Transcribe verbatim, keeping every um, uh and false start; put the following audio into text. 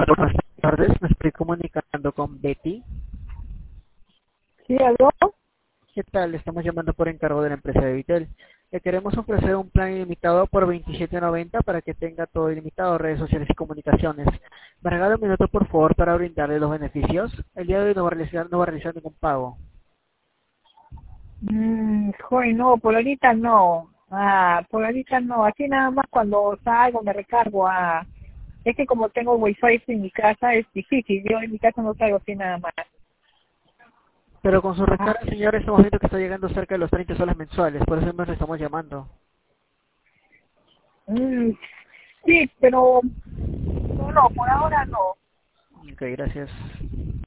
Buenas tardes, me estoy comunicando con Betty. Sí, ¿aló? ¿Qué tal? Le estamos llamando por encargo de la empresa de Vitel. Le queremos ofrecer un plan ilimitado por veintisiete noventa para que tenga todo ilimitado, redes sociales y comunicaciones. ¿Me regala un minuto, por favor, para brindarle los beneficios? El día de hoy no va a realizar, no va a realizar ningún pago. Mm, joder, no, por ahorita no. Ah, por ahorita no. Así nada más cuando salgo me recargo. Ah, es que como tengo wifi en mi casa es difícil. Yo en mi casa no salgo así nada más. Pero con su Ah, recarga, señor, estamos viendo que está llegando cerca de los treinta soles mensuales, por eso nos estamos llamando. mm, sí, pero no, no, por ahora no. Ok, gracias.